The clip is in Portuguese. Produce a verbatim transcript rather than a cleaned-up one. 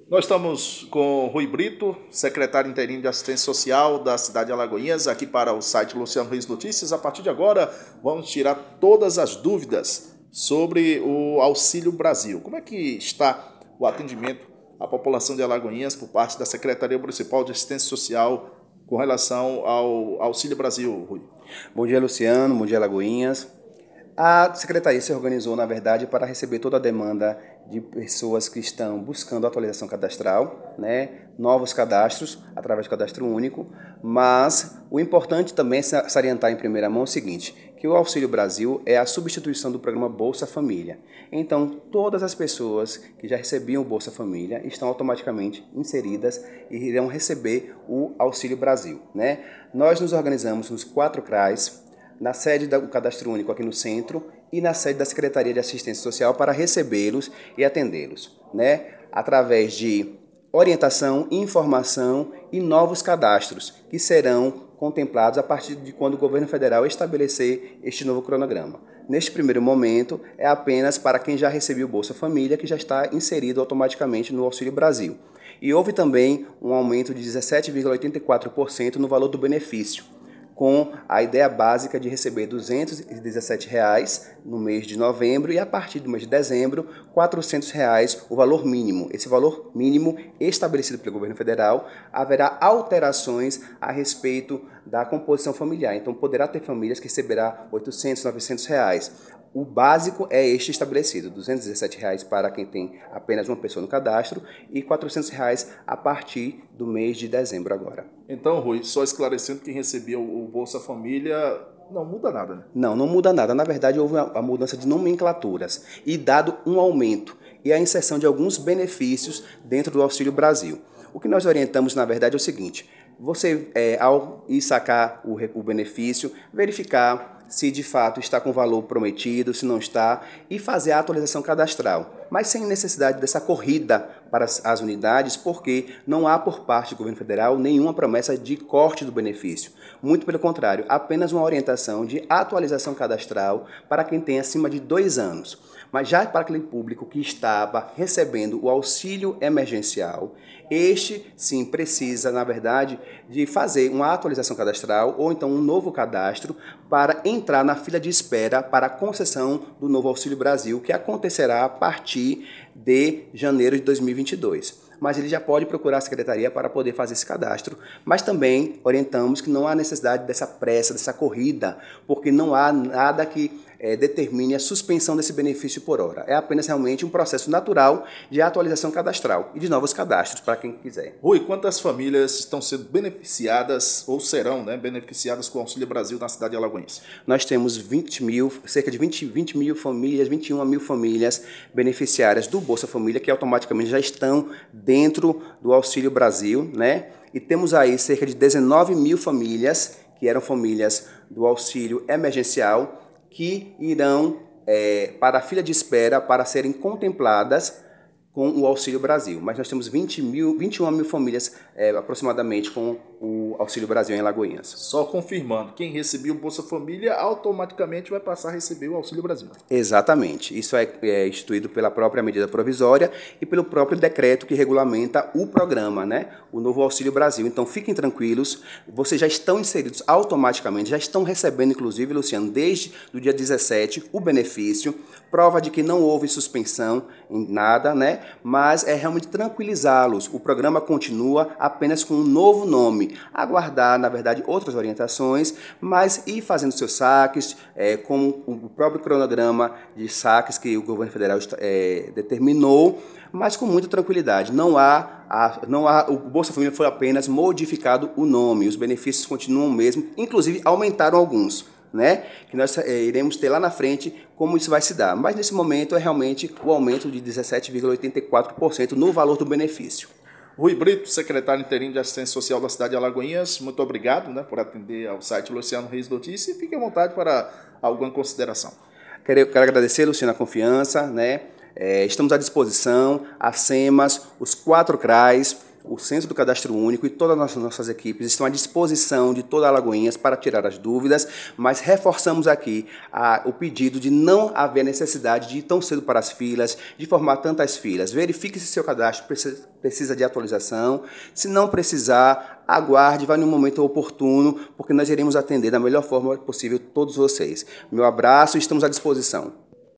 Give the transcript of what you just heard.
Nós estamos com Rui Brito, secretário interino de Assistência Social da cidade de Alagoinhas, aqui para o site Luciano Reis Notícias. A partir de agora, vamos tirar todas as dúvidas sobre o Auxílio Brasil. Como é que está o atendimento à população de Alagoinhas por parte da Secretaria Municipal de Assistência Social com relação ao Auxílio Brasil, Rui? Bom dia, Luciano. Bom dia, Alagoinhas. A Secretaria se organizou, na verdade, para receber toda a demanda de pessoas que estão buscando atualização cadastral, né, novos cadastros, através do cadastro único, mas o importante também é salientar em primeira mão o seguinte, que o Auxílio Brasil é a substituição do programa Bolsa Família. Então, todas as pessoas que já recebiam o Bolsa Família estão automaticamente inseridas e irão receber o Auxílio Brasil, né? Nós nos organizamos nos quatro C R A S, na sede do Cadastro Único aqui no centro e na sede da Secretaria de Assistência Social para recebê-los e atendê-los, né? Através de orientação, informação e novos cadastros que serão contemplados a partir de quando o governo federal estabelecer este novo cronograma. Neste primeiro momento, é apenas para quem já recebeu o Bolsa Família, que já está inserido automaticamente no Auxílio Brasil. E houve também um aumento de dezessete vírgula oitenta e quatro por cento no valor do benefício, com a ideia básica de receber duzentos e dezessete reais no mês de novembro e a partir do mês de dezembro, quatrocentos reais o valor mínimo. Esse valor mínimo estabelecido pelo governo federal, haverá alterações a respeito da composição familiar. Então poderá ter famílias que receberá oitocentos, novecentos reais. O básico é este estabelecido, duzentos e dezessete reais para quem tem apenas uma pessoa no cadastro e quatrocentos reais a partir do mês de dezembro agora. Então, Rui, só esclarecendo, quem recebia o Bolsa Família não muda nada, né? Não, não muda nada. Na verdade, houve a mudança de nomenclaturas e dado um aumento e a inserção de alguns benefícios dentro do Auxílio Brasil. O que nós orientamos, na verdade, é o seguinte: você, é, ao ir sacar o, o benefício, verificar se de fato está com o valor prometido, se não está, e fazer a atualização cadastral, mas sem necessidade dessa corrida para as unidades, porque não há por parte do governo federal nenhuma promessa de corte do benefício. Muito pelo contrário, apenas uma orientação de atualização cadastral para quem tem acima de dois anos. Mas já para aquele público que estava recebendo o auxílio emergencial, este sim precisa, na verdade, de fazer uma atualização cadastral ou então um novo cadastro para entrar na fila de espera para a concessão do novo Auxílio Brasil, que acontecerá a partir de janeiro de dois mil e vinte e dois. Mas ele já pode procurar a secretaria para poder fazer esse cadastro, mas também orientamos que não há necessidade dessa pressa, dessa corrida, porque não há nada que é, determine a suspensão desse benefício por hora. É apenas realmente um processo natural de atualização cadastral e de novos cadastros para quem quiser. Rui, quantas famílias estão sendo beneficiadas ou serão, né, beneficiadas com o Auxílio Brasil na cidade de Alagoinhas? Nós temos vinte mil, cerca de vinte, vinte mil famílias, vinte e uma mil famílias beneficiárias do Bolsa Família que automaticamente já estão dentro do Auxílio Brasil, né? E temos aí cerca de dezenove mil famílias que eram famílias do auxílio emergencial que irão é, para a fila de espera para serem contempladas com o Auxílio Brasil. Mas nós temos vinte mil, vinte e uma mil famílias é, aproximadamente com o Auxílio Brasil em Alagoinhas. Só confirmando, quem recebeu o Bolsa Família automaticamente vai passar a receber o Auxílio Brasil. Exatamente. Isso é, é instituído pela própria medida provisória e pelo próprio decreto que regulamenta o programa, né? O novo Auxílio Brasil. Então fiquem tranquilos, vocês já estão inseridos automaticamente, já estão recebendo, inclusive, Luciano, desde o dia dezessete, o benefício, prova de que não houve suspensão em nada, né? Mas é realmente tranquilizá-los. O programa continua apenas com um novo nome. Aguardar, na verdade, outras orientações, mas ir fazendo seus saques, é, com o próprio cronograma de saques que o governo federal é, determinou, mas com muita tranquilidade. Não há, a, não há, o Bolsa Família foi apenas modificado o nome, os benefícios continuam o mesmo, inclusive aumentaram alguns, né? Que nós é, iremos ter lá na frente como isso vai se dar. Mas nesse momento é realmente o aumento de dezessete vírgula oitenta e quatro por cento no valor do benefício. Rui Brito, secretário interino de Assistência Social da cidade de Alagoinhas, muito obrigado, né, por atender ao site Luciano Reis Notícias e fique à vontade para alguma consideração. Quero, quero agradecer, Luciano, a confiança, né? É, estamos à disposição, a SEMAS, os quatro C R A S, o Centro do Cadastro Único e todas as nossas equipes estão à disposição de toda Alagoinhas para tirar as dúvidas, mas reforçamos aqui a, o pedido de não haver necessidade de ir tão cedo para as filas, de formar tantas filas. Verifique se seu cadastro precisa, precisa de atualização. Se não precisar, aguarde, vai no momento oportuno, porque nós iremos atender da melhor forma possível todos vocês. Meu abraço e estamos à disposição.